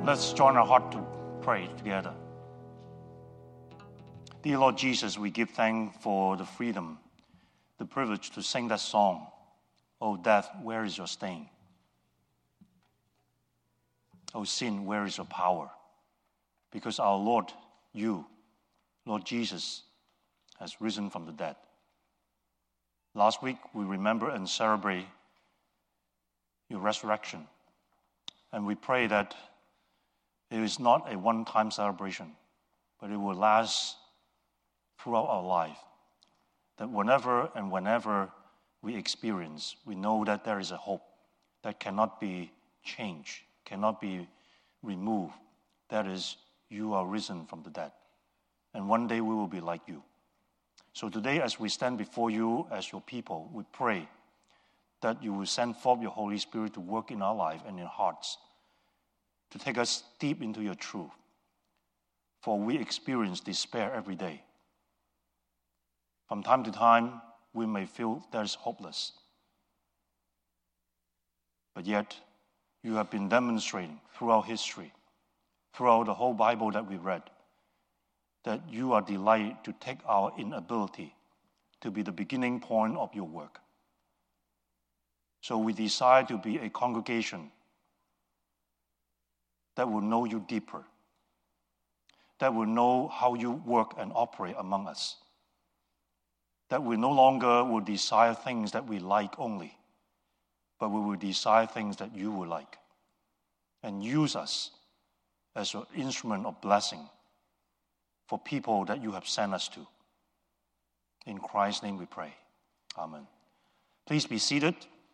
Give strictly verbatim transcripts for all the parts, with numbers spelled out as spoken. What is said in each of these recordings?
Let's join our heart to pray together. Dear Lord Jesus, we give thanks for the freedom, the privilege to sing that song, "O death, where is your sting? O sin, where is your power?" Because our Lord, you, Lord Jesus, has risen from the dead. Last week, we remember and celebrate your resurrection. And we pray that it is not a one-time celebration, but it will last throughout our life. That whenever and whenever we experience, we know that there is a hope that cannot be changed, cannot be removed. That is, you are risen from the dead. And one day we will be like you. So today, as we stand before you as your people, we pray that you will send forth your Holy Spirit to work in our life and in our hearts, to take us deep into your truth. For we experience despair every day. From time to time, we may feel that is hopeless. But yet, you have been demonstrating throughout history, throughout the whole Bible that we read, that you are delighted to take our inability to be the beginning point of your work. So we desire to be a congregation that will know you deeper, that will know how you work and operate among us, that we no longer will desire things that we like only, but we will desire things that you will like, and use us as an instrument of blessing for people that you have sent us to. In Christ's name we pray. Amen. Please be seated.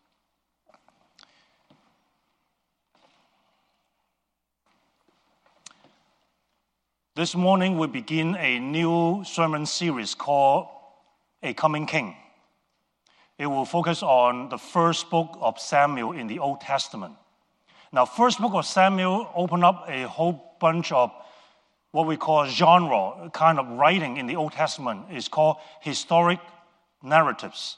This morning we begin a new sermon series called A Coming King. It will focus on the first book of Samuel in the Old Testament. Now, first book of Samuel opened up a whole bunch of what we call genre, kind of writing in the Old Testament. It's called historic narratives.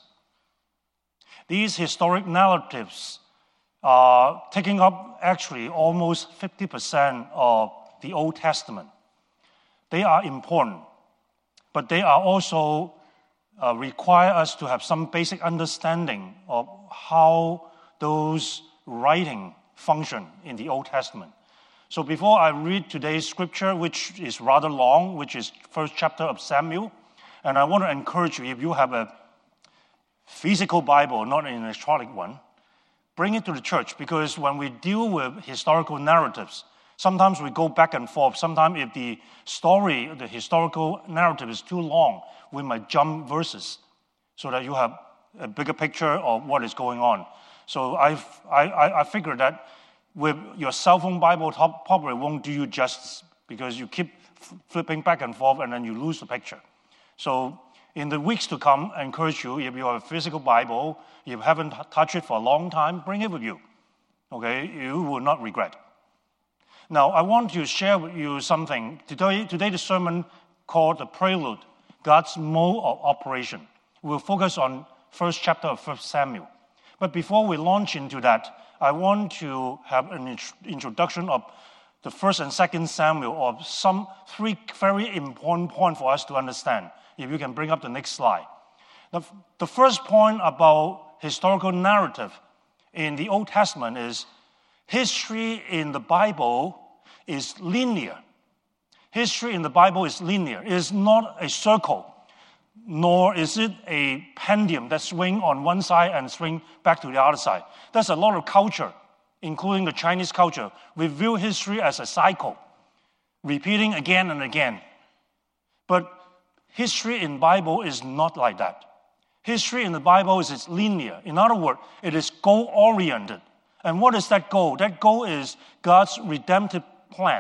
These historic narratives are taking up actually almost fifty percent of the Old Testament. They are important, but they are also uh, require us to have some basic understanding of how those writing function in the Old Testament. So before I read today's scripture, which is rather long, which is first chapter of Samuel, and I want to encourage you, if you have a physical Bible, not an electronic one, bring it to the church, because when we deal with historical narratives, sometimes we go back and forth. Sometimes if the story, the historical narrative is too long, we might jump verses so that you have a bigger picture of what is going on. So I've, I, I figured that with your cell phone Bible, probably won't do you justice because you keep flipping back and forth and then you lose the picture. So in the weeks to come, I encourage you, if you have a physical Bible, if you haven't touched it for a long time, bring it with you. Okay? You will not regret. Now, I want to share with you something. Today, today the sermon called The Prelude, God's Mode of Operation. We'll focus on first chapter of First Samuel. But before we launch into that, I want to have an introduction of the first and second Samuel, of some three very important points for us to understand. If you can bring up the next slide. The, the first point about historical narrative in the Old Testament is history in the Bible is linear. History in the Bible is linear. It is not a circle, nor is it a pendulum that swings on one side and swings back to the other side. There's a lot of culture, including the Chinese culture. We view history as a cycle, repeating again and again. But history in the Bible is not like that. History in the Bible is it's linear. In other words, it is goal-oriented. And what is that goal? That goal is God's redemptive plan.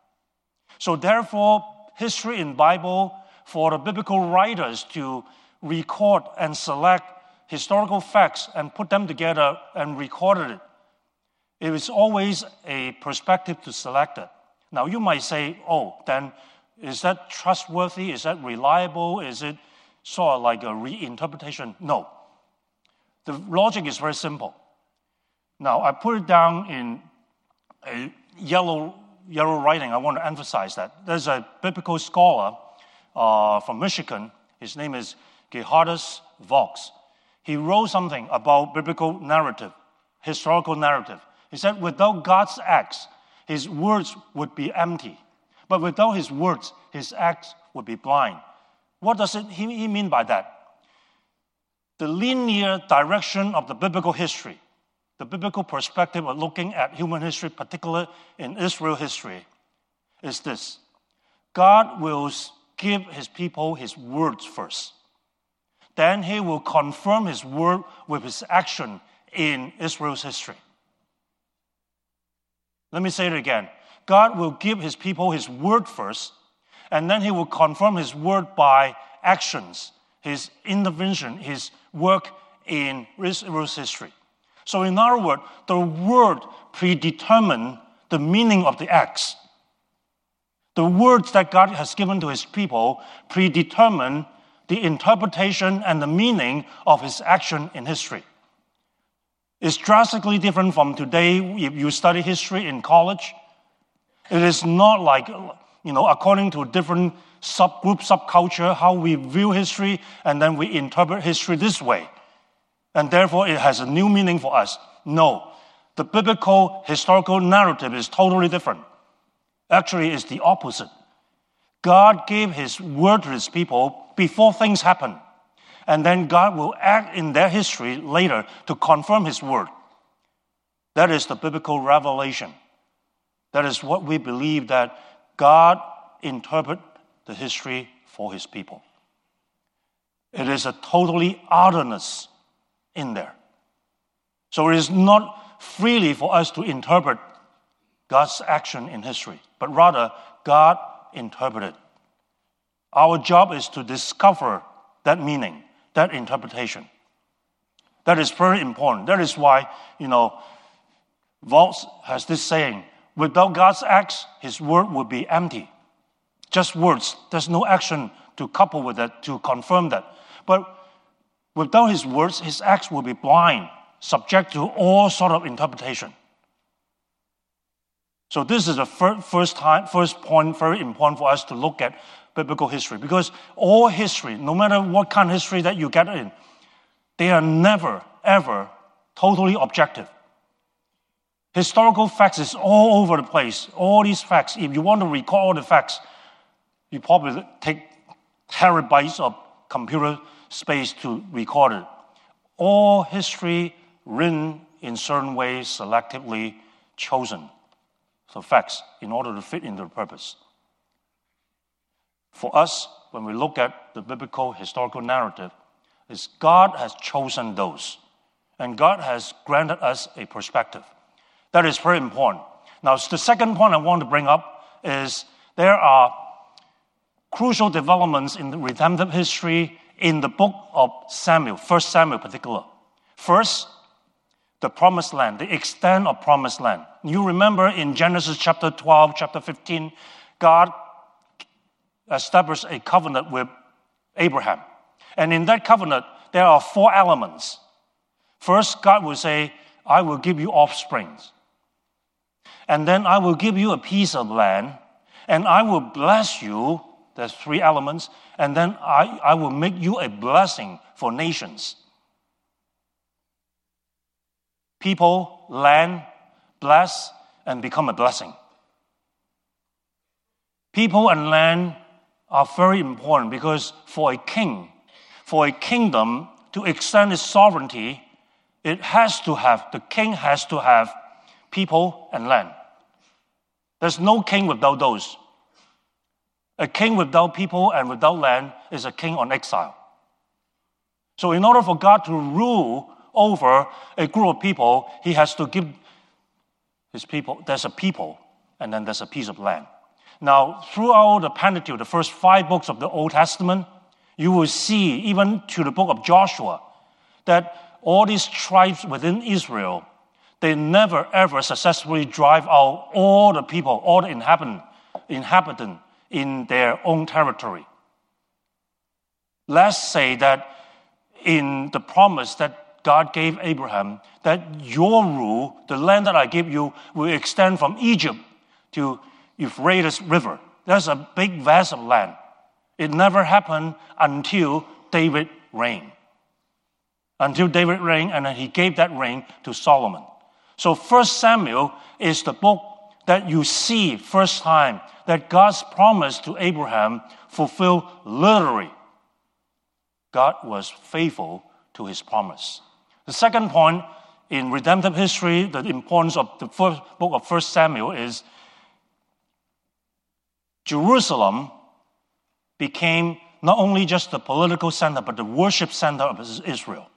So therefore, history in the Bible, for the biblical writers to record and select historical facts and put them together and record it, it is always a perspective to select it. Now you might say, oh, then is that trustworthy? Is that reliable? Is it sort of like a reinterpretation? No. The logic is very simple. Now, I put it down in a yellow yellow writing, I want to emphasize that. There's a biblical scholar uh, from Michigan. His name is Gerhardus Vox. He wrote something about biblical narrative, historical narrative. He said, without God's acts, his words would be empty. But without his words, his acts would be blind. What does it, he, he mean by that? The linear direction of the biblical history, the biblical perspective of looking at human history, particularly in Israel history, is this. God will give his people his words first. Then he will confirm his word with his action in Israel's history. Let me say it again. God will give his people his word first, and then he will confirm his word by actions, his intervention, his work in Israel's history. So in other words, the word predetermines the meaning of the acts. The words that God has given to his people predetermine the interpretation and the meaning of his action in history. It's drastically different from today. If you study history in college, it is not like, you know, according to different subgroup, subculture, how we view history, and then we interpret history this way. And therefore, it has a new meaning for us. No. The biblical historical narrative is totally different. Actually, it's the opposite. God gave his word to his people before things happen. And then God will act in their history later to confirm his word. That is the biblical revelation. That is what we believe, that God interprets the history for his people. It is a totally otherness in there. So it is not freely for us to interpret God's action in history, but rather God interpreted. Our job is to discover that meaning, that interpretation. That is very important. That is why, you know, Vox has this saying, without God's acts, his word would be empty. Just words. There's no action to couple with that, to confirm that. But without his words, his acts will be blind, subject to all sort of interpretation. So this is the first time, first point, very important for us to look at biblical history. Because all history, no matter what kind of history that you get in, they are never, ever totally objective. Historical facts is all over the place. All these facts, if you want to record all the facts, you probably take terabytes of computer space to record it. All history written in certain ways, selectively chosen. So facts, in order to fit into the purpose. For us, when we look at the biblical historical narrative, is God has chosen those. And God has granted us a perspective. That is very important. Now, the second point I want to bring up is there are crucial developments in the redemptive history in the book of Samuel, First Samuel in particular. First, the promised land, the extent of promised land. You remember in Genesis chapter twelve, chapter fifteen, God established a covenant with Abraham. And in that covenant, there are four elements. First, God will say, I will give you offspring. And then I will give you a piece of land, and I will bless you. There's three elements. And then I, I will make you a blessing for nations. People, land, bless, and become a blessing. People and land are very important because for a king, for a kingdom to extend its sovereignty, it has to have, the king has to have people and land. There's no king without those. A king without people and without land is a king on exile. So in order for God to rule over a group of people, he has to give his people, there's a people, and then there's a piece of land. Now, throughout the Pentateuch, the first five books of the Old Testament, you will see, even to the book of Joshua, that all these tribes within Israel, they never ever successfully drive out all the people, all the inhabitant, inhabitant in their own territory. Let's say that in the promise that God gave Abraham, that your rule, the land that I give you, will extend from Egypt to Euphrates River. There's a big vast of land. It never happened until David reigned. Until David reigned, and then he gave that reign to Solomon. So First Samuel is the book that you see first time that God's promise to Abraham fulfilled literally. God was faithful to his promise. The second point in redemptive history, the importance of the first book of First Samuel is Jerusalem became not only just the political center, but the worship center of Israel.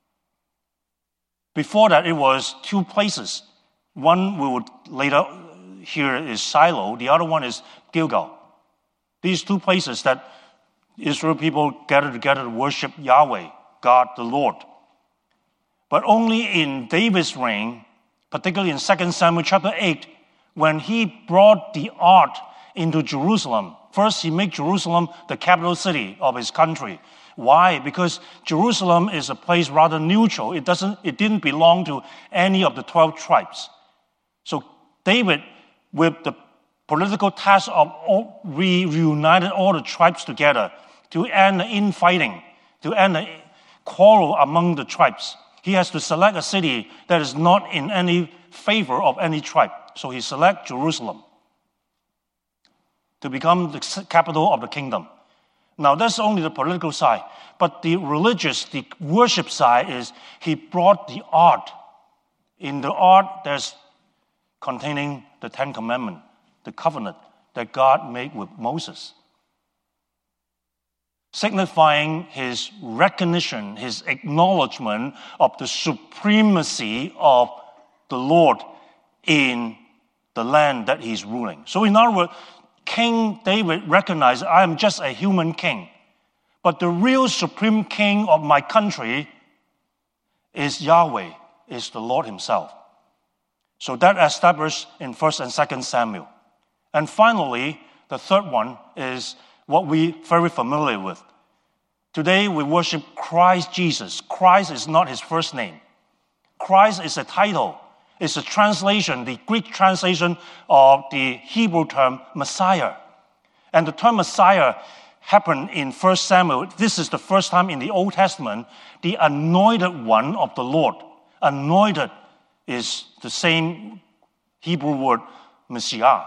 Before that, it was two places. One we would later hear is Shiloh. The other one is Gilgal. These two places that Israel people gathered together to worship Yahweh, God the Lord. But only in David's reign, particularly in Second Samuel chapter eight, when he brought the ark into Jerusalem. First, he made Jerusalem the capital city of his country. Why? Because Jerusalem is a place rather neutral. It doesn't, it didn't belong to any of the twelve tribes. So David, with the political task of all, reunited all the tribes together to end the infighting, to end the quarrel among the tribes. He has to select a city that is not in any favor of any tribe. So he selects Jerusalem to become the capital of the kingdom. Now, that's only the political side. But the religious, the worship side is he brought the ark. In the ark, there's containing the Ten Commandments, the covenant that God made with Moses, signifying his recognition, his acknowledgement of the supremacy of the Lord in the land that he's ruling. So in other words, King David recognized, I am just a human king, but the real supreme king of my country is Yahweh, is the Lord himself. So that established in First and Second Samuel. And finally, the third one is what we're very familiar with. Today we worship Christ Jesus. Christ is not his first name. Christ is a title. It's a translation, the Greek translation of the Hebrew term Messiah. And the term Messiah happened in First Samuel. This is the first time in the Old Testament, the anointed one of the Lord. Anointed is the same Hebrew word, Messiah.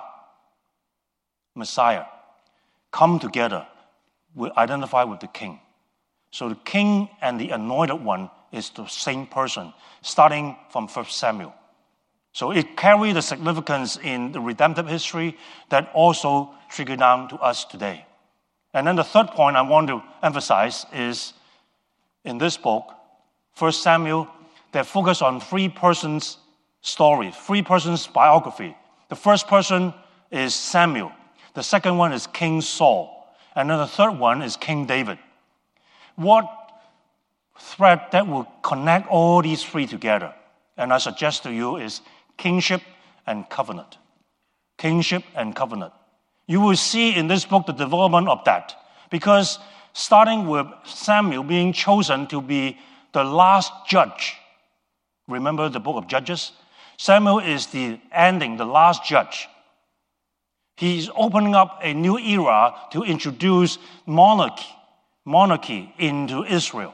Messiah. Come together, we identify with the king. So the king and the anointed one is the same person, starting from First Samuel. So it carries the significance in the redemptive history that also trigger down to us today. And then the third point I want to emphasize is in this book, First Samuel, they focus on three persons' story, three persons' biography. The first person is Samuel. The second one is King Saul. And then the third one is King David. What thread that will connect all these three together, and I suggest to you, is kingship and covenant. Kingship and covenant. You will see in this book the development of that. Because starting with Samuel being chosen to be the last judge. Remember the book of Judges? Samuel is the ending, the last judge. He's opening up a new era to introduce monarchy, monarchy into Israel.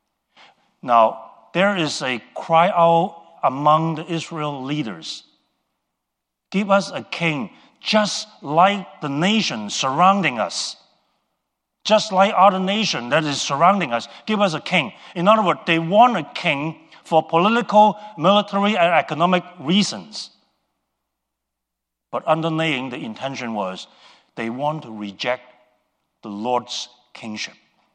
Now, there is a cry out among the Israel leaders. Give us a king just like the nation surrounding us. Just like other nation that is surrounding us. Give us a king. In other words, they want a king for political, military, and economic reasons. But underlying the intention was they want to reject the Lord's kingship.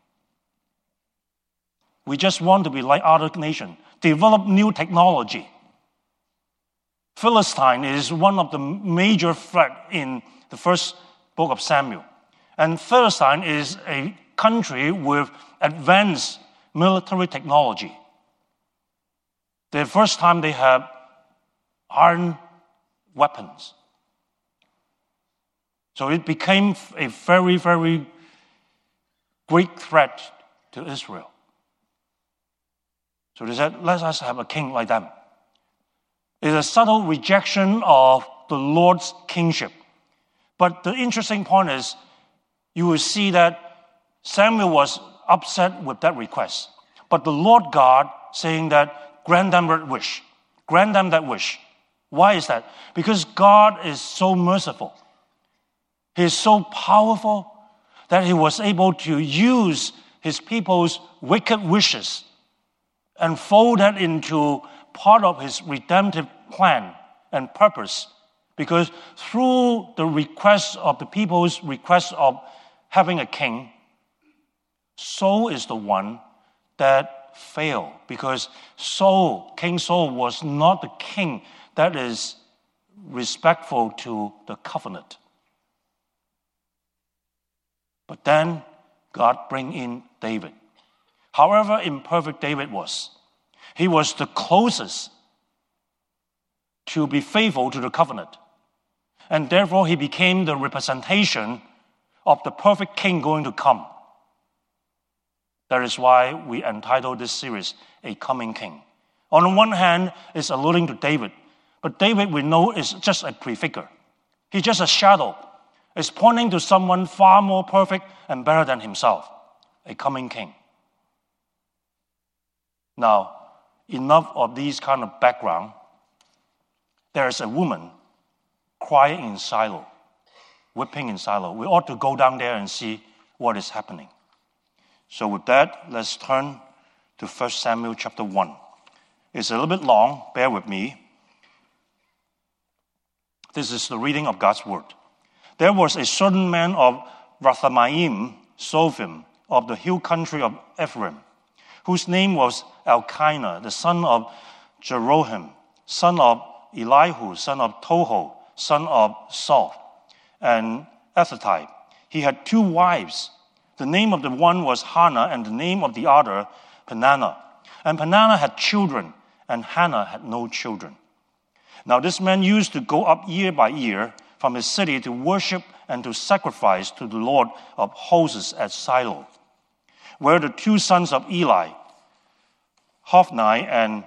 We just want to be like other nations, develop new technology. Philistine is one of the major threats in the first book of Samuel. And Philistine is a country with advanced military technology. The first time they have iron weapons. So it became a very, very great threat to Israel. So they said, let us have a king like them. It's a subtle rejection of the Lord's kingship. But the interesting point is, you will see that Samuel was upset with that request. But the Lord God saying that, grant them that wish. Grant them that wish. Why is that? Because God is so merciful. He is so powerful that he was able to use his people's wicked wishes and fold that into part of his redemptive plan and purpose. Because through the request of the people's request of having a king, Saul is the one that failed. Because Saul, King Saul, was not the king that is respectful to the covenant. But then God bring in David. However imperfect David was, he was the closest to be faithful to the covenant. And therefore he became the representation of the perfect king going to come. That is why we entitled this series, A Coming King. On the one hand, it's alluding to David. But David, we know, is just a prefigure. He's just a shadow. It's pointing to someone far more perfect and better than himself, a coming king. Now, enough of these kind of background. There is a woman crying in Shiloh, weeping in Shiloh. We ought to go down there and see what is happening. So with that, let's turn to First Samuel chapter one. It's a little bit long, bear with me. This is the reading of God's word. There was a certain man of Rathamaim, Sophim, of the hill country of Ephraim, whose name was Elkanah, the son of Jeroham, son of Elihu, son of Toho, son of Saul, and Ethatai. He had two wives. The name of the one was Hannah, and the name of the other, Peninnah. And Peninnah had children, and Hannah had no children. Now this man used to go up year by year from his city to worship and to sacrifice to the Lord of hosts at Shiloh, where the two sons of Eli, Hophni and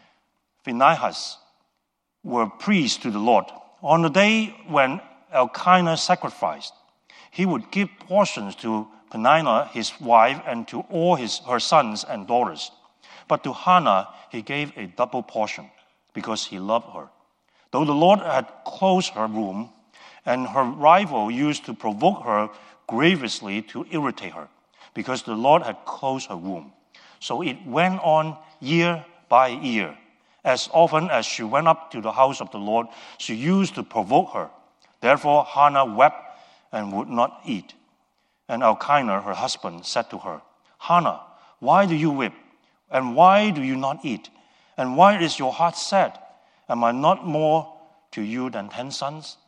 Phinehas, were priests to the Lord. On the day when Elkanah sacrificed, he would give portions to Peninnah, his wife, and to all his, her sons and daughters. But to Hannah he gave a double portion, because he loved her. Though the Lord had closed her womb, and her rival used to provoke her grievously to irritate her, because the Lord had closed her womb. So it went on year by year. As often as she went up to the house of the Lord, she used to provoke her. Therefore Hannah wept and would not eat. And Elkanah, her husband, said to her, Hannah, why do you weep? And why do you not eat? And why is your heart sad? Am I not more to you than ten sons?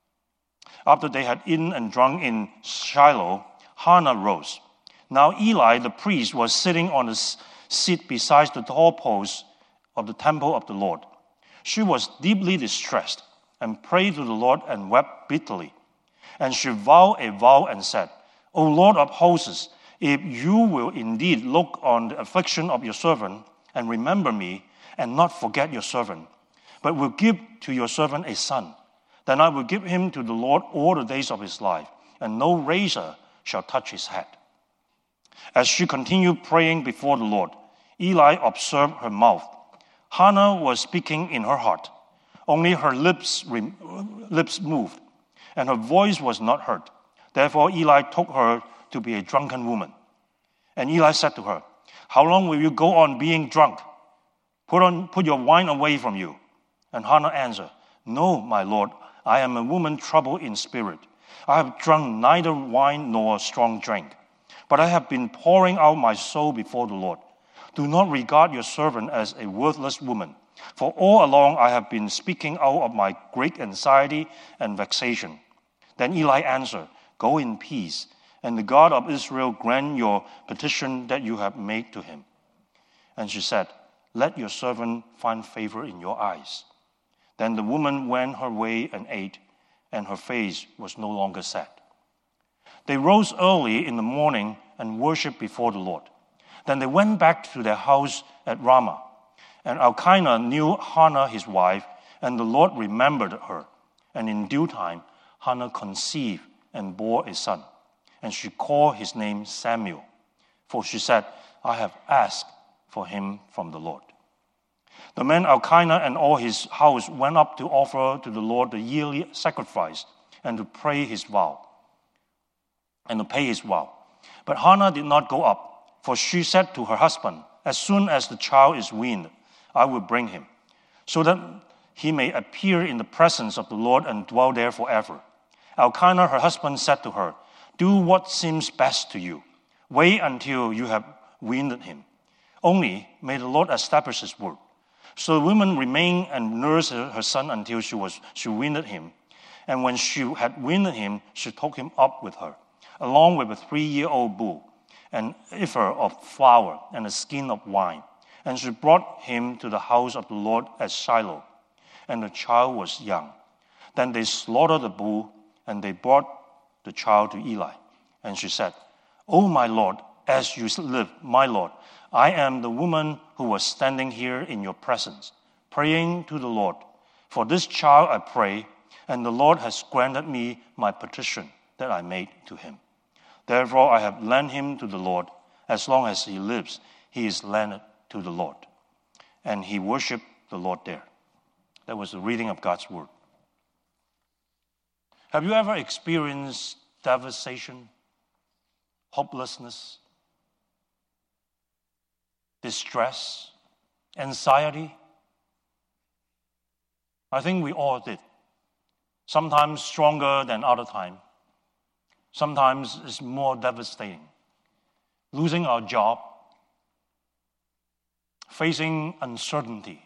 After they had eaten and drunk in Shiloh, Hannah rose. Now Eli, the priest, was sitting on a seat beside the doorpost of the temple of the Lord. She was deeply distressed and prayed to the Lord and wept bitterly. And she vowed a vow and said, O Lord of hosts, if you will indeed look on the affliction of your servant and remember me and not forget your servant, but will give to your servant a son, then I will give him to the Lord all the days of his life, and no razor shall touch his head. As she continued praying before the Lord, Eli observed her mouth. Hannah was speaking in her heart. Only her lips, lips moved, and her voice was not heard. Therefore Eli took her to be a drunken woman. And Eli said to her, How long will you go on being drunk? Put on, put your wine away from you. And Hannah answered, No, my Lord, I am a woman troubled in spirit. I have drunk neither wine nor strong drink, but I have been pouring out my soul before the Lord. Do not regard your servant as a worthless woman, for all along I have been speaking out of my great anxiety and vexation. Then Eli answered, Go in peace, and the God of Israel grant your petition that you have made to him. And she said, Let your servant find favor in your eyes. Then the woman went her way and ate, and her face was no longer sad. They rose early in the morning and worshipped before the Lord. Then they went back to their house at Ramah. And Elkanah knew Hannah his wife, and the Lord remembered her. And in due time, Hannah conceived and bore a son, and she called his name Samuel, for she said, I have asked for him from the Lord. The man Elkanah and all his house went up to offer to the Lord the yearly sacrifice and to pray his vow, and to pay his vow. But Hannah did not go up, for she said to her husband, as soon as the child is weaned, I will bring him, so that he may appear in the presence of the Lord and dwell there forever. Elkanah, her husband, said to her, do what seems best to you. Wait until you have weaned him. Only may the Lord establish his word. So the woman remained and nursed her son until she was she weaned him. And when she had weaned him, she took him up with her, along with a three-year-old bull, an ephah of flour, and a skin of wine. And she brought him to the house of the Lord at Shiloh. And the child was young. Then they slaughtered the bull, and they brought the child to Eli. And she said, O my Lord, as you live, my Lord, I am the woman who was standing here in your presence, praying to the Lord. For this child I pray, and the Lord has granted me my petition that I made to him. Therefore I have lent him to the Lord. As long as he lives, he is lent to the Lord. And he worshiped the Lord there. That was the reading of God's word. Have you ever experienced devastation, hopelessness, distress, anxiety? I think we all did. Sometimes stronger than other time. Sometimes it's more devastating. Losing our job, facing uncertainty,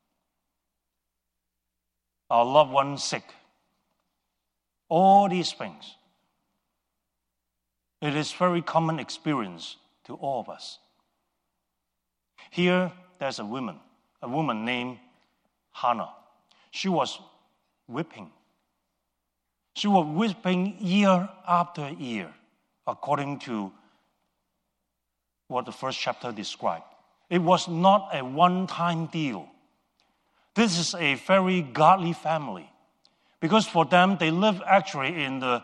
our loved ones sick. All these things. It is very common experience to all of us. Here, there's a woman, a woman named Hannah. She was whipping. She was whipping year after year, according to what the first chapter described. It was not a one-time deal. This is a very godly family, because for them, they live actually in the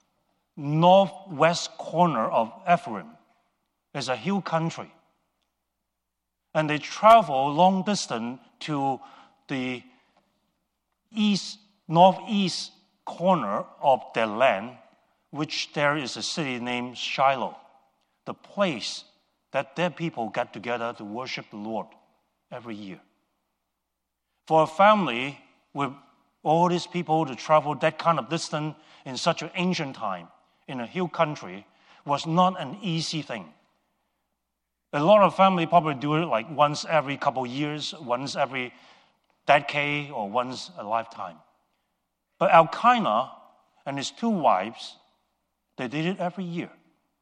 northwest corner of Ephraim. It's a hill country. And they travel long distance to the east, northeast corner of their land, which there is a city named Shiloh, the place that their people get together to worship the Lord every year. For a family with all these people to travel that kind of distance in such an ancient time, in a hill country, was not an easy thing. A lot of family probably do it like once every couple years, once every decade, or once a lifetime. But Elkanah and his two wives, they did it every year.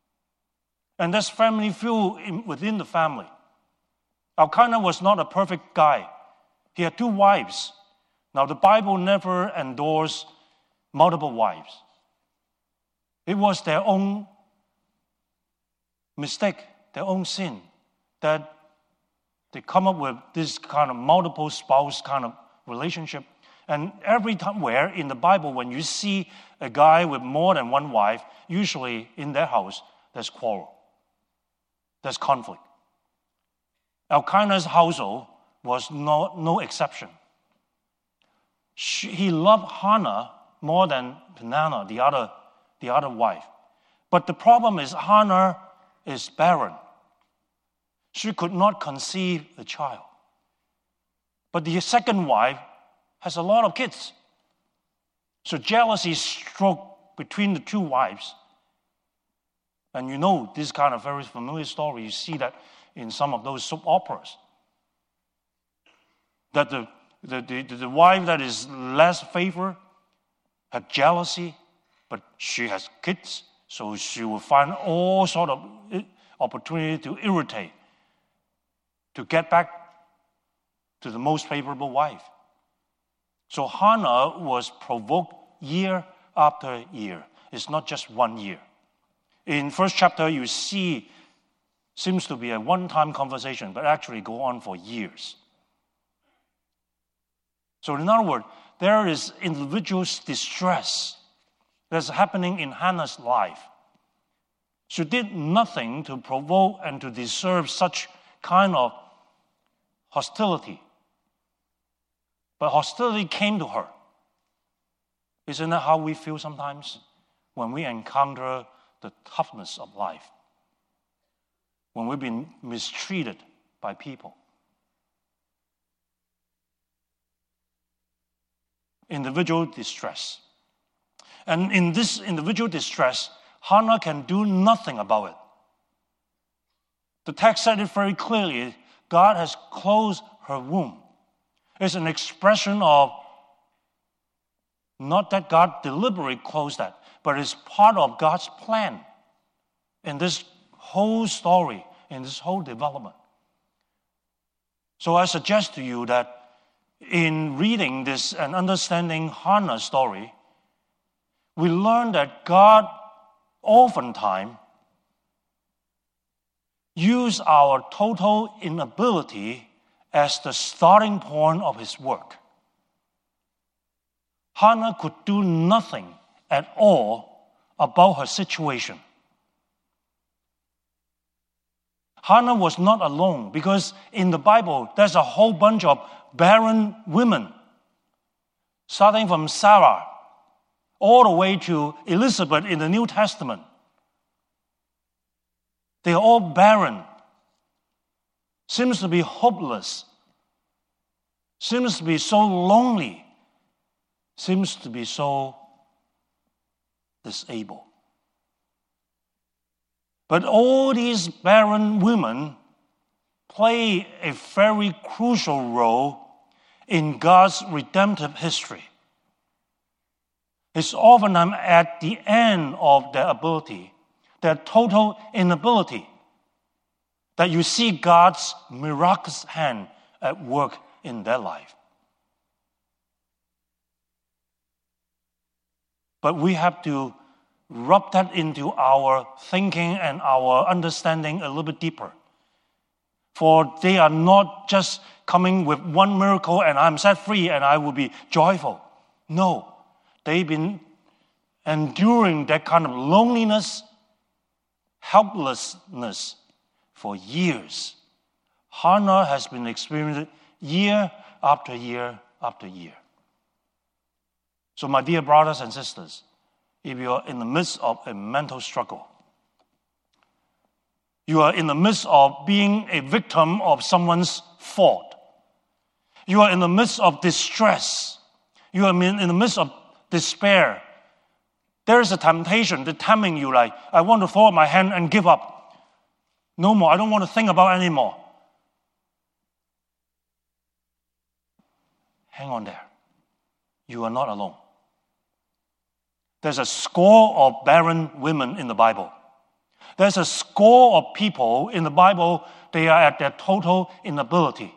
And this family feel in, within the family. Elkanah was not a perfect guy. He had two wives. Now, the Bible never endorsed multiple wives. It was their own mistake, their own sin, that they come up with this kind of multiple spouse kind of relationship. And every time where in the Bible, when you see a guy with more than one wife, usually in their house, there's quarrel. There's conflict. Elkanah's household was no, no exception. She, he loved Hannah more than Peninnah, the other, the other wife. But the problem is Hannah is barren. She could not conceive a child. But the second wife has a lot of kids. So jealousy struck between the two wives. And you know this kind of very familiar story. You see that in some of those soap operas. That the, the, the, the wife that is less favored had jealousy, but she has kids, so she will find all sort of opportunity to irritate, to get back to the most favorable wife. So Hannah was provoked year after year. It's not just one year. In first chapter, you see, seems to be a one-time conversation, but actually go on for years. So in other words, there is individual distress that's happening in Hannah's life. She did nothing to provoke and to deserve such kind of hostility. But hostility came to her. Isn't that how we feel sometimes when we encounter the toughness of life? When we've been mistreated by people? Individual distress. And in this individual distress, Hannah can do nothing about it. The text said it very clearly. God has closed her womb. It's an expression of, not that God deliberately closed that, but it's part of God's plan in this whole story, in this whole development. So I suggest to you that in reading this and understanding Hannah's story, we learn that God oftentimes uses our total inability as the starting point of his work. Hannah could do nothing at all about her situation. Hannah was not alone, because in the Bible, there's a whole bunch of barren women, starting from Sarah all the way to Elizabeth in the New Testament. They are all barren. Seems to be hopeless. Seems to be so lonely. Seems to be so disabled. But all these barren women play a very crucial role in God's redemptive history. It's often at the end of their ability, their total inability, that you see God's miraculous hand at work in their life. But we have to rub that into our thinking and our understanding a little bit deeper. For they are not just coming with one miracle and I'm set free and I will be joyful. No, they've been enduring that kind of loneliness, helplessness for years. Hannah has been experiencing it year after year after year. So my dear brothers and sisters, if you are in the midst of a mental struggle, you are in the midst of being a victim of someone's fault, you are in the midst of distress, you are in the midst of despair, there is a temptation that's tempting you like, I want to throw up my hand and give up. No more, I don't want to think about it anymore. Hang on there. You are not alone. There's a score of barren women in the Bible. There's a score of people in the Bible, they are at their total inability.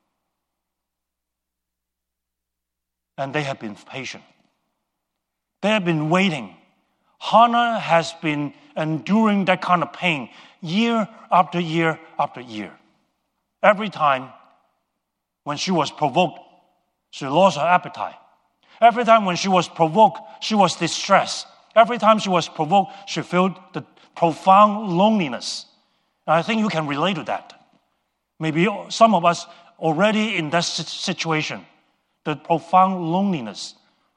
And they have been patient. They have been waiting. Hannah has been enduring that kind of pain year after year after year. Every time when she was provoked, she lost her appetite. Every time when she was provoked, she was distressed. Every time she was provoked, she felt the profound loneliness. And I think you can relate to that. Maybe some of us already in that situation, the profound loneliness.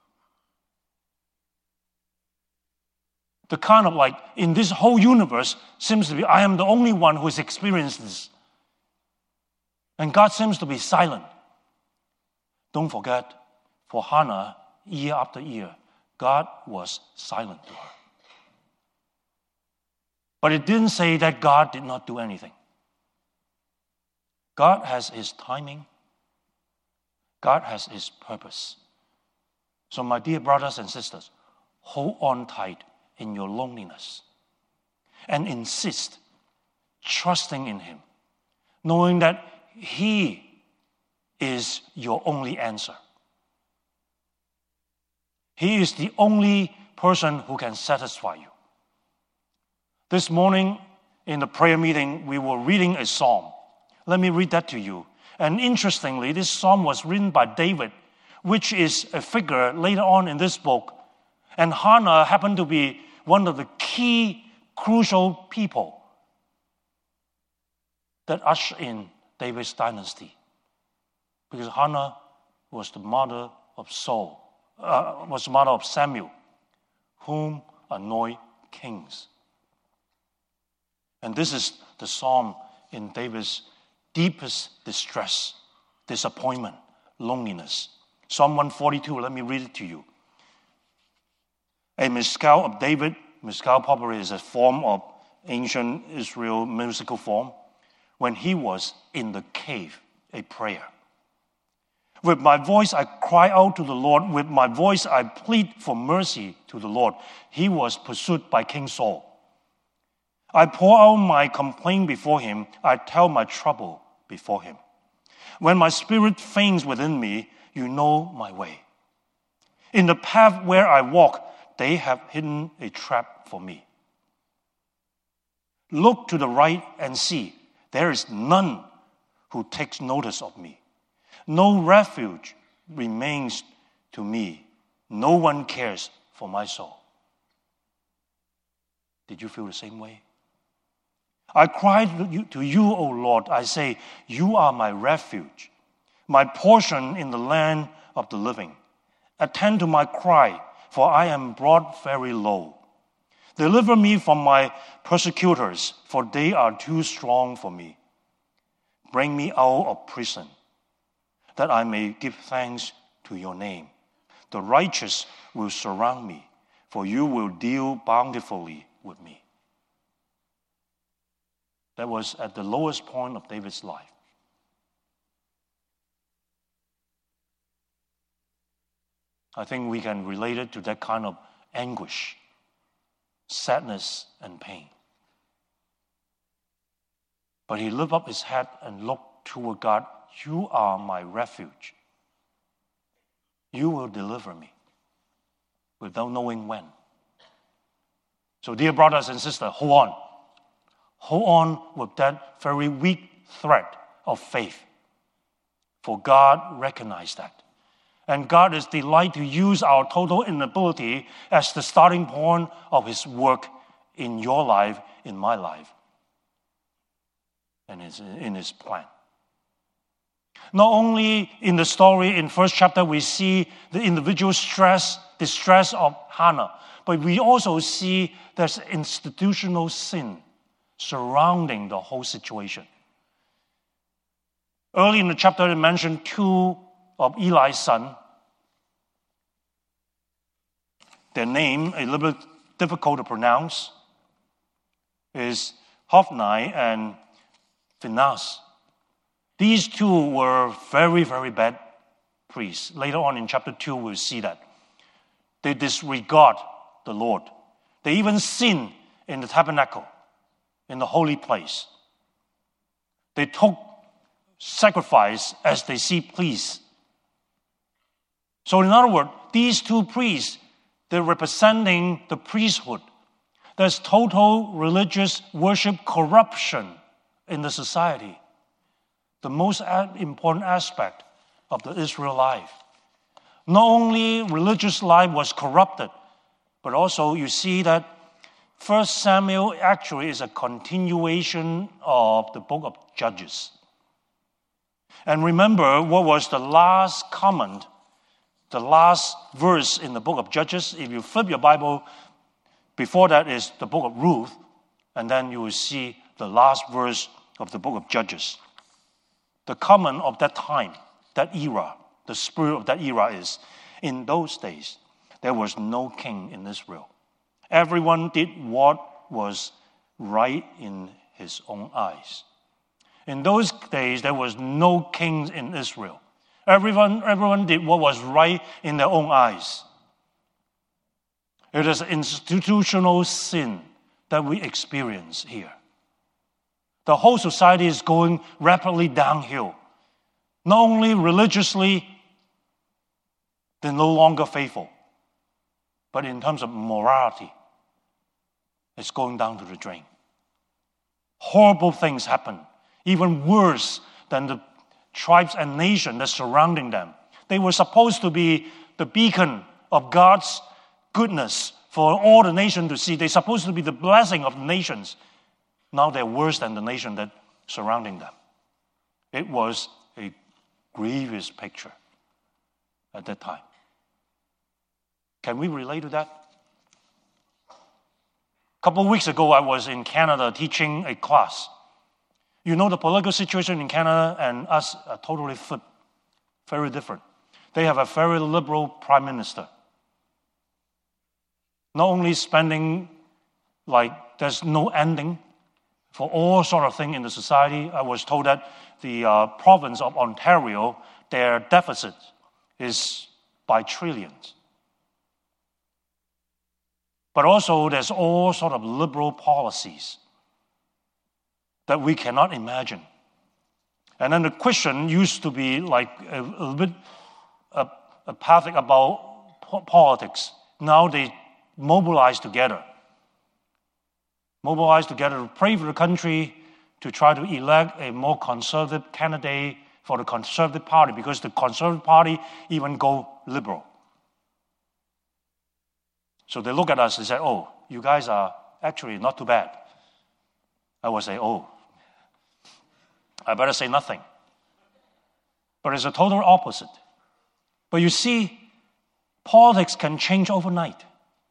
The kind of like, in this whole universe, seems to be, I am the only one who has experienced this. And God seems to be silent. Don't forget, for Hannah, year after year, God was silent to her. But it didn't say that God did not do anything. God has his timing. God has his purpose. So my dear brothers and sisters, hold on tight in your loneliness and insist, trusting in him, knowing that he is your only answer. He is the only person who can satisfy you. This morning in the prayer meeting, we were reading a psalm. Let me read that to you. And interestingly, this psalm was written by David, which is a figure later on in this book. And Hannah happened to be one of the key, crucial people that ushered in David's dynasty. Because Hannah was the mother of Saul, uh, was the mother of Samuel, whom anoint kings. And this is the psalm in David's deepest distress, disappointment, loneliness. Psalm one forty-two, let me read it to you. A Maskil of David, Maskil probably is a form of ancient Israel musical form. When he was in the cave, a prayer. With my voice I cry out to the Lord. With my voice I plead for mercy to the Lord. He was pursued by King Saul. I pour out my complaint before him. I tell my trouble before him. When my spirit faints within me, you know my way. In the path where I walk, they have hidden a trap for me. Look to the right and see. There is none who takes notice of me. No refuge remains to me. No one cares for my soul. Did you feel the same way? I cry to you, O Lord. I say, you are my refuge, my portion in the land of the living. Attend to my cry, for I am brought very low. Deliver me from my persecutors, for they are too strong for me. Bring me out of prison, that I may give thanks to your name. The righteous will surround me, for you will deal bountifully with me. That was at the lowest point of David's life. I think we can relate it to that kind of anguish, sadness, and pain. But he lifted up his head and looked toward God. You are my refuge. You will deliver me without knowing when. So dear brothers and sisters, hold on. Hold on with that very weak thread of faith. For God recognized that. And God is delighted to use our total inability as the starting point of his work in your life, in my life, and in his plan. Not only in the story in first chapter we see the individual stress, distress of Hannah, but we also see there's institutional sin surrounding the whole situation. Early in the chapter, it mentioned two of Eli's sons. Their name, a little bit difficult to pronounce, is Hophni and Phinehas. These two were very, very bad priests. Later on in chapter two, we'll see that. They disregard the Lord. They even sin in the tabernacle, in the holy place. They took sacrifice as they see please. So in other words, these two priests, they're representing the priesthood. There's total religious worship corruption in the society. The most important aspect of the Israel life. Not only religious life was corrupted, but also you see that First Samuel actually is a continuation of the book of Judges. And remember what was the last comment, the last verse in the book of Judges. If you flip your Bible, before that is the book of Ruth, and then you will see the last verse of the book of Judges. The comment of that time, that era, the spirit of that era is, in those days, there was no king in Israel. Everyone did what was right in his own eyes. In those days, there was no king in Israel. Everyone, everyone did what was right in their own eyes. It is institutional sin that we experience here. The whole society is going rapidly downhill. Not only religiously, they're no longer faithful, but in terms of morality, it's going down to the drain. Horrible things happen, even worse than the tribes and nations that surrounding them. They were supposed to be the beacon of God's goodness for all the nation to see. They're supposed to be the blessing of the nations. Now they're worse than the nation that surrounding them. It was a grievous picture at that time. Can we relate to that? A couple of weeks ago, I was in Canada teaching a class. You know, the political situation in Canada and us are totally flipped, very different. They have a very liberal prime minister. Not only spending like there's no ending for all sort of things in the society. I was told that the uh, province of Ontario, their deficit is by trillions. But also there's all sort of liberal policies that we cannot imagine. And then the question used to be like a, a little bit uh, apathic about po- politics. Now they mobilize together. Mobilize together to pray for the country, to try to elect a more conservative candidate for the Conservative Party, because the Conservative Party even go liberal. So they look at us and say, oh, you guys are actually not too bad. I would say, oh, I better say nothing. But it's a total opposite. But you see, politics can change overnight.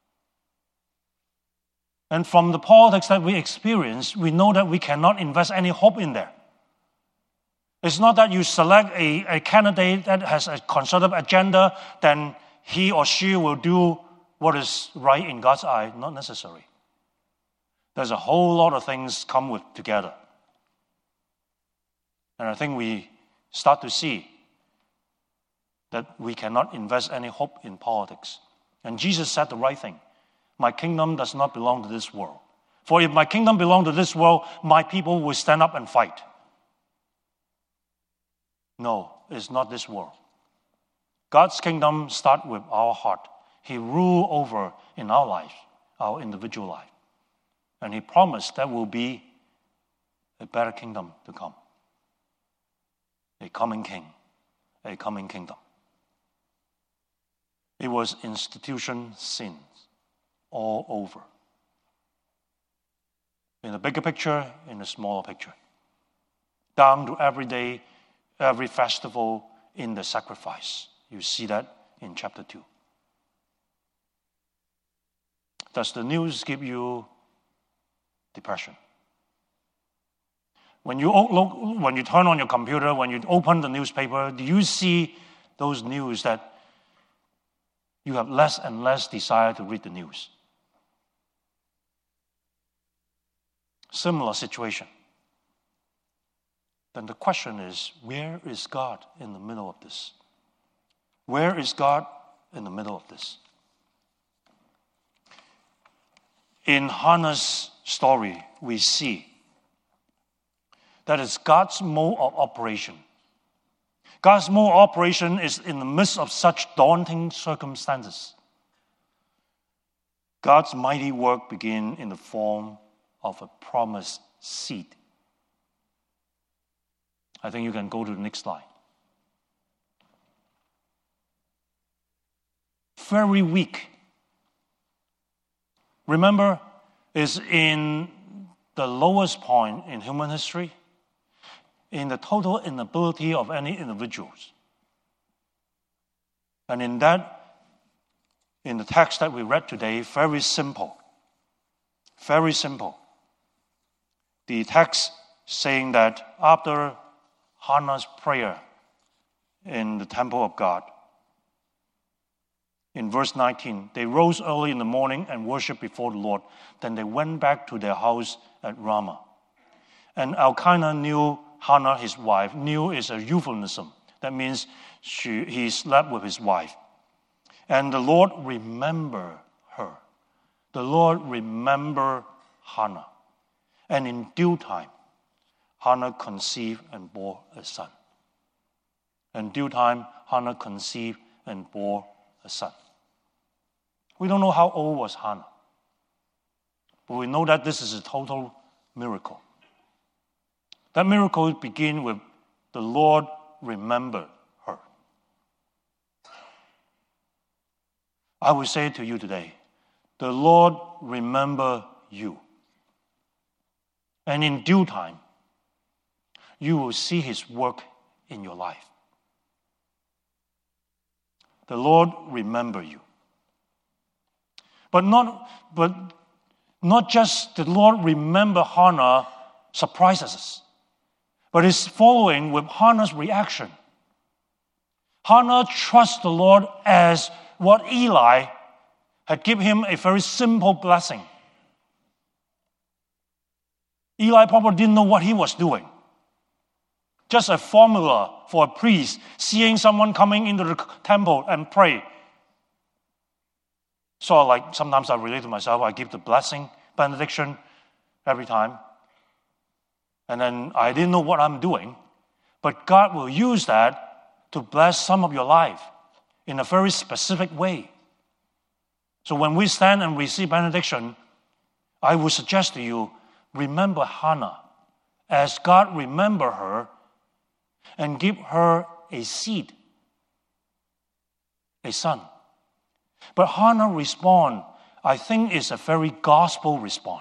And from the politics that we experience, we know that we cannot invest any hope in there. It's not that you select a, a candidate that has a conservative agenda, then he or she will do what is right in God's eye. Not necessary. There's a whole lot of things come with together. And I think we start to see that we cannot invest any hope in politics. And Jesus said the right thing. My kingdom does not belong to this world. For if my kingdom belonged to this world, my people will stand up and fight. No, it's not this world. God's kingdom starts with our heart. He rules over in our life, our individual life. And He promised there will be a better kingdom to come. A coming king, a coming kingdom. It was institution sins all over. In the bigger picture, in the smaller picture. Down to every day, every festival in the sacrifice. You see that in chapter two. Does the news give you depression? When you look, when you turn on your computer, when you open the newspaper, do you see those news that you have less and less desire to read the news? Similar situation. Then the question is, where is God in the middle of this? Where is God in the middle of this? In Hannah's story, we see that it's God's mode of operation. God's mode of operation is in the midst of such daunting circumstances. God's mighty work begins in the form of a promised seed. I think you can go to the next slide. Very weak. Remember, is in the lowest point in human history, in the total inability of any individuals. And in that, in the text that we read today, very simple. Very simple. The text saying that after Hannah's prayer in the temple of God, in verse nineteen, they rose early in the morning and worshiped before the Lord. Then they went back to their house at Ramah. And Elkanah knew Hannah, his wife. Knew is a euphemism. That means she, he slept with his wife. And the Lord remembered her. The Lord remembered Hannah. And in due time, Hannah conceived and bore a son. In due time, Hannah conceived and bore a son. We don't know how old was Hannah, but we know that this is a total miracle. That miracle begins with the Lord remembered her. I will say to you today, the Lord remember you. And in due time, you will see his work in your life. The Lord remember you. But not, but not just the Lord remember Hannah surprises us, but it's following with Hannah's reaction. Hannah trusts the Lord as what Eli had given him a very simple blessing. Eli probably didn't know what he was doing. Just a formula for a priest, seeing someone coming into the temple and pray. So like sometimes I relate to myself, I give the blessing, benediction every time. And then I didn't know what I'm doing. But God will use that to bless some of your life in a very specific way. So when we stand and receive benediction, I would suggest to you, remember Hannah as God remember her and give her a seed, a son. But Hannah respond, I think, is a very gospel response.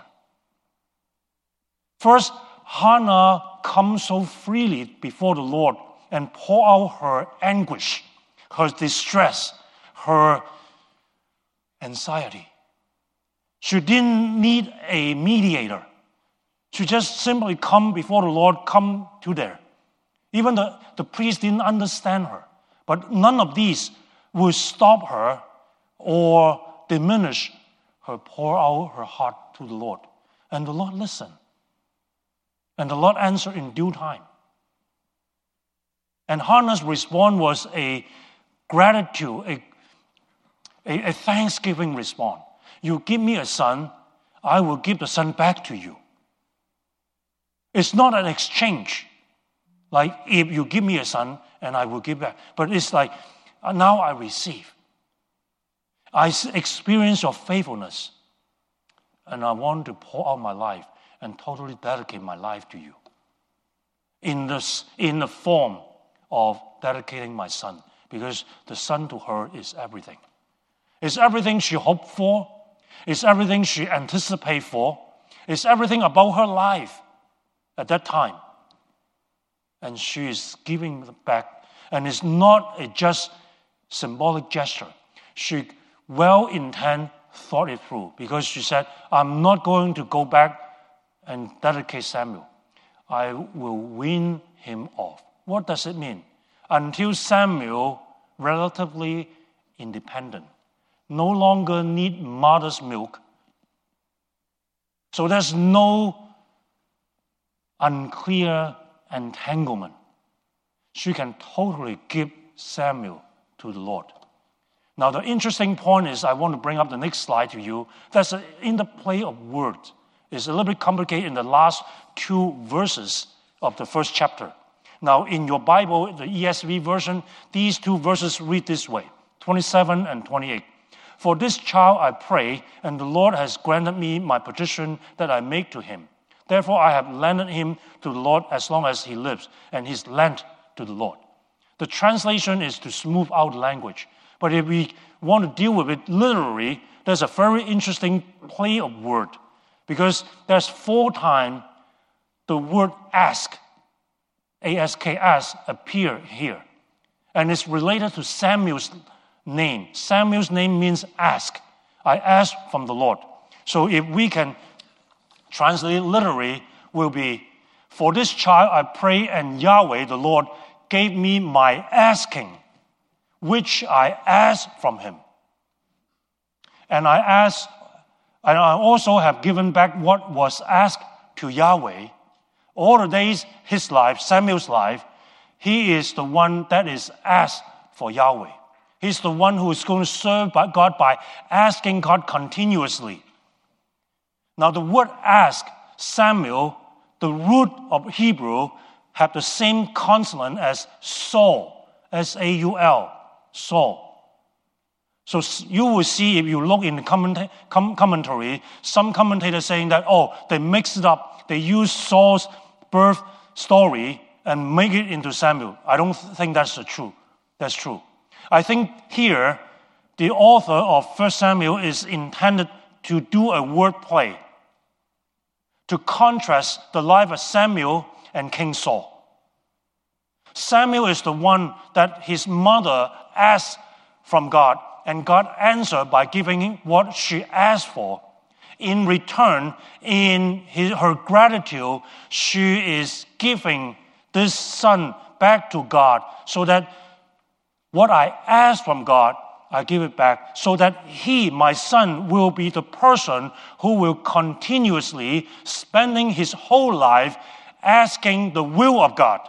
First, Hannah comes so freely before the Lord and pour out her anguish, her distress, her anxiety. She didn't need a mediator. She just simply come before the Lord, come to there. Even the, the priest didn't understand her. But none of these will stop her or diminish her pour out her heart to the Lord. And the Lord listened. And the Lord answered in due time. And Hannah's response was a gratitude, a, a, a thanksgiving response. You give me a son, I will give the son back to you. It's not an exchange. Like if you give me a son and I will give back. But it's like now I receive. I experience your faithfulness. And I want to pour out my life and totally dedicate my life to you. In this, in the form of dedicating my son. Because the son to her is everything. It's everything she hoped for. It's everything she anticipated for. It's everything about her life at that time. And she is giving back. And it's not a just symbolic gesture. She well-intended thought it through. Because she said, I'm not going to go back and dedicate Samuel. I will wean him off. What does it mean? Until Samuel, relatively independent, no longer need mother's milk. So there's no unclear entanglement. She can totally give Samuel to the Lord. Now the interesting point is, I want to bring up the next slide to you. That's an interplay of words. It's a little bit complicated in the last two verses of the first chapter. Now in your Bible, the E S V version, these two verses read this way, twenty-seven and twenty-eight. For this child I pray, and the Lord has granted me my petition that I make to him. Therefore I have lended him to the Lord as long as he lives, and he's lent to the Lord. The translation is to smooth out language. But if we want to deal with it literally, there's a very interesting play of word. Because there's four times the word ask, A S K, ask, appear here. And it's related to Samuel's name. Samuel's name means ask. I ask from the Lord. So if we can translate literally, will be, for this child I pray, and Yahweh, the Lord, gave me my asking, which I asked from him. And I asked, and I also have given back what was asked to Yahweh. All the days, his life, Samuel's life, he is the one that is asked for Yahweh. He's the one who is going to serve God by asking God continuously. Now the word ask, Samuel, the root of Hebrew, have the same consonant as Saul, S A U L, Saul. So you will see if you look in the comment- com- commentary, some commentators saying that, oh, they mixed it up. They used Saul's birth story and make it into Samuel. I don't think that's the true. That's true. I think here, the author of First Samuel is intended to do a word play to contrast the life of Samuel and King Saul. Samuel is the one that his mother asked from God, and God answered by giving him what she asked for. In return, in his, her gratitude, she is giving this son back to God so that what I asked from God, I give it back, so that he, my son, will be the person who will continuously spending his whole life asking the will of God.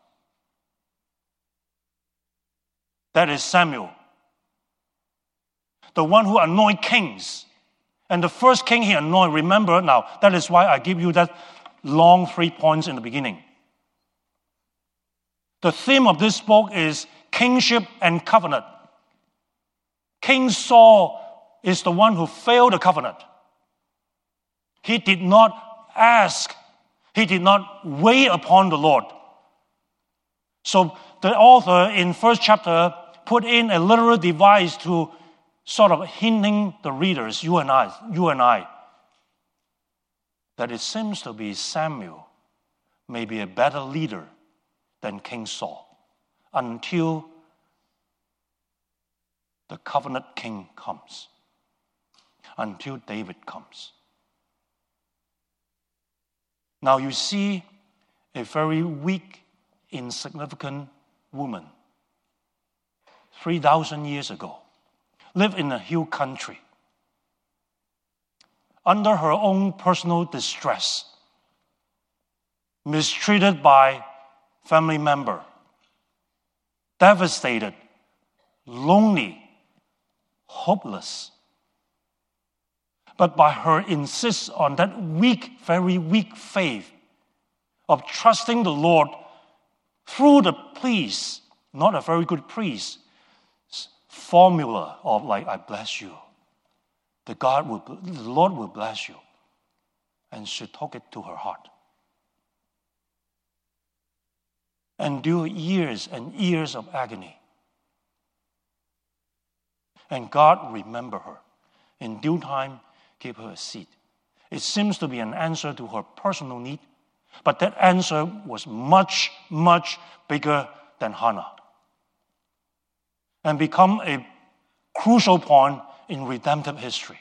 That is Samuel, the one who anointed kings. And the first king he anointed, remember now, that is why I give you that long three points in the beginning. The theme of this book is kingship and covenant. King Saul is the one who failed the covenant. He did not ask, he did not wait upon the Lord. So the author in first chapter put in a literal device to sort of hinting the readers, you and I, you and I, that it seems to be Samuel may be a better leader than King Saul until the covenant king comes, until David comes. Now you see a very weak, insignificant woman, three thousand years ago, lived in a hill country, under her own personal distress, mistreated by family member, devastated, lonely, hopeless. But by her insist on that weak, very weak faith of trusting the Lord through the priest, not a very good priest, formula of like, I bless you. The God will, the Lord will bless you. And she took it to her heart. Endure years and years of agony. And God remembered her. In due time, gave her a seed. It seems to be an answer to her personal need, but that answer was much, much bigger than Hannah, and become a crucial point in redemptive history.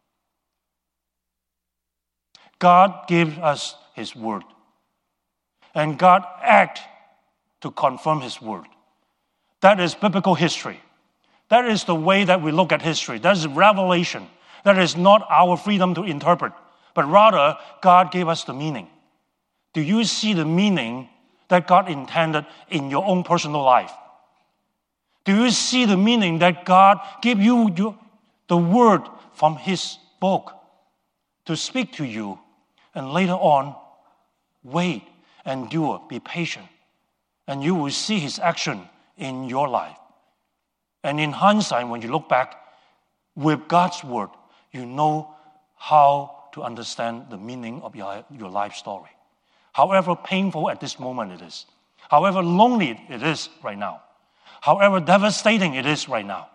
God gave us his word, and God acted to confirm his word. That is biblical history. That is the way that we look at history. That is revelation. That is not our freedom to interpret, but rather God gave us the meaning. Do you see the meaning that God intended in your own personal life? Do you see the meaning that God gave you, you the word from his book to speak to you, and later on, wait, endure, be patient, and you will see his action in your life. And in hindsight, when you look back with God's word, you know how to understand the meaning of your, your life story. However painful at this moment it is, however lonely it is right now, however devastating it is right now,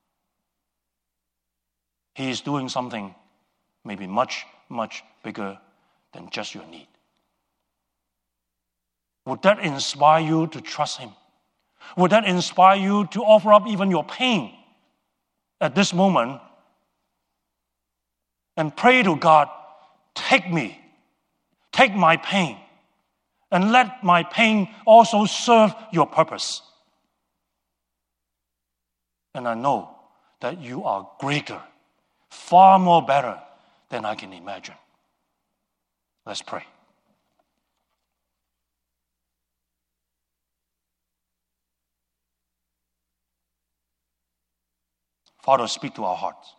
he is doing something maybe much, much bigger than just your need. Would that inspire you to trust him? Would that inspire you to offer up even your pain at this moment and pray to God, take me, take my pain, and let my pain also serve your purpose. And I know that you are greater, far more better than I can imagine. Let's pray. Father, speak to our hearts.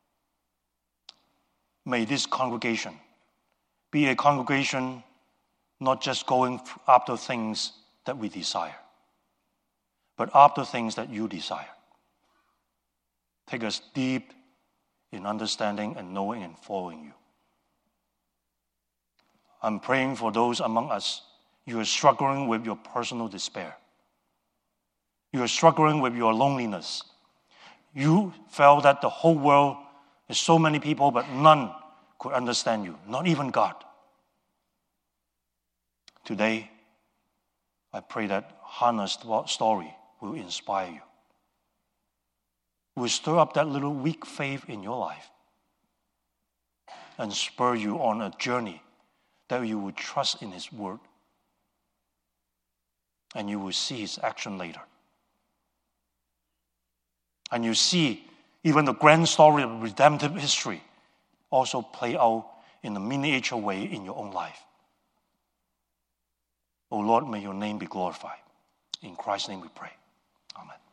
May this congregation be a congregation not just going after things that we desire, but after things that you desire. Take us deep in understanding and knowing and following you. I'm praying for those among us, you are struggling with your personal despair. You are struggling with your loneliness. you felt that the whole world is so many people, but none could understand you, not even God. Today, I pray that Hannah's story will inspire you, will stir up that little weak faith in your life, and spur you on a journey that you will trust in His word, and you will see His action later. And you see even the grand story of redemptive history also play out in a miniature way in your own life. Oh Lord, may your name be glorified. In Christ's name we pray. Amen.